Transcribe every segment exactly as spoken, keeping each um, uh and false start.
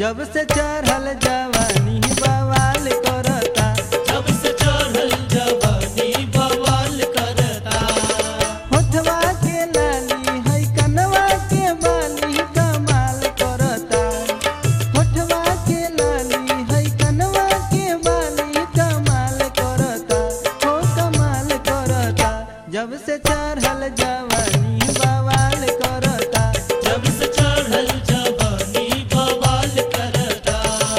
जब से चढ़ल जवानी बवाल करता, जब से चढ़ल जवानी बवाल करता। होठवा के लाली है कनवा के बाली कमाल करता, होठवा के लाली है कनवा के बाली कमाल करता, हो कमाल करता। जब से चढ़ल जवानी बवाल करता, जब से चढ़ल जवानी बवाल करता।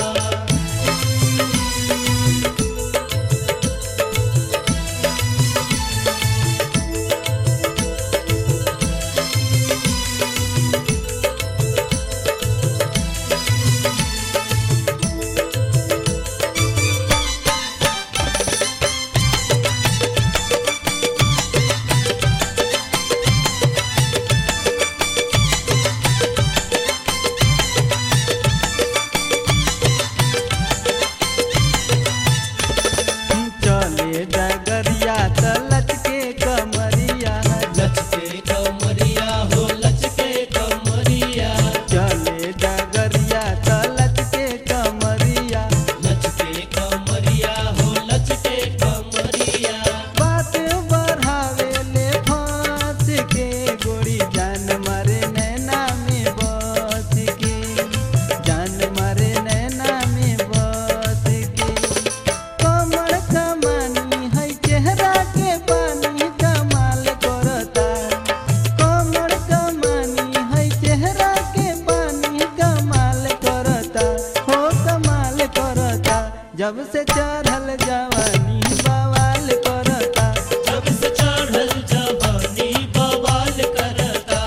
चले डगरिया त लचके कमरिया, लचके कमरिया हो लचके कमरिया, चले डगरिया त लचके कमरिया। लचके कमरिया हो लचके कमरिया। बात बढ़ावे ले फांस के गोरी जान मारे नैना में बस के, जान मारे नैना में बस के। कमर कमानी है चेहरा के पानी कमाल करता, कमर कमानी है चेहरा के पानी कमाल करता, हो कमाल करता। जब से चढ़ल जवानी बवाल करता, जब से चढ़ल जवानी बवाल करता।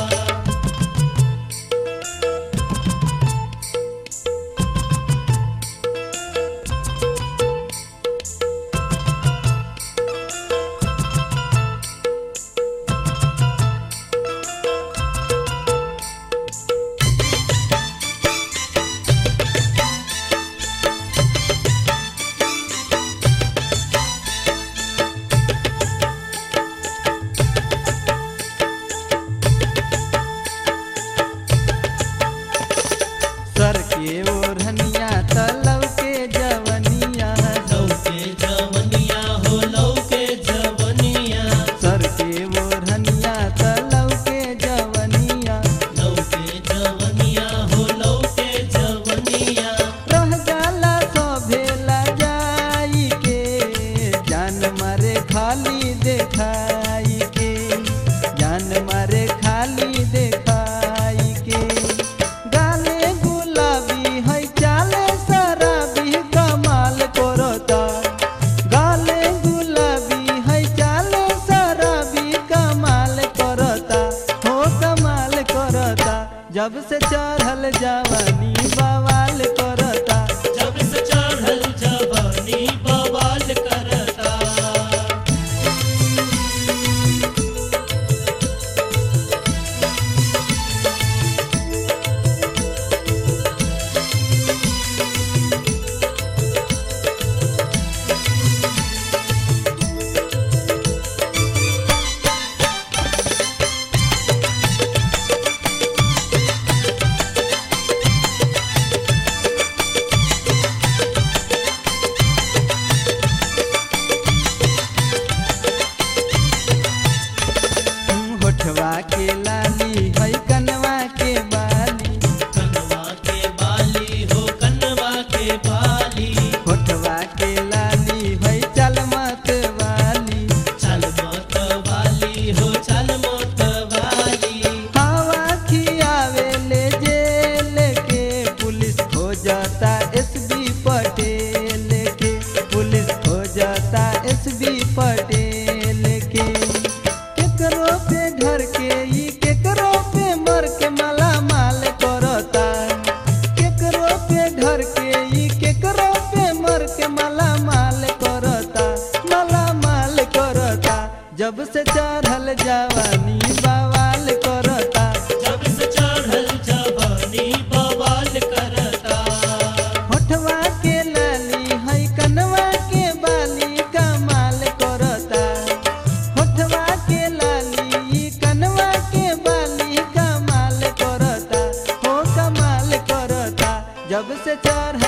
सर के ओढ़निया तलव के जवनिया, लौके जवनिया हो लौके जवनिया, सर के ओढ़निया तलव के जवनिया। लौके जवनिया हो लौके जवनिया। रह जाला सभेला जाई के, जान मारे खाली देखाई के, जान मारे खाली देखाई के। गाले गुलाबी है चाले शराबी कमाल करता, गाले गुलाबी है चाले शराबी कमाल करता, हो कमाल करता। जब से चढ़ल जवानी बवाल करता, जब से चढ़ल जवानी बवाल करता। जब से चढ़ल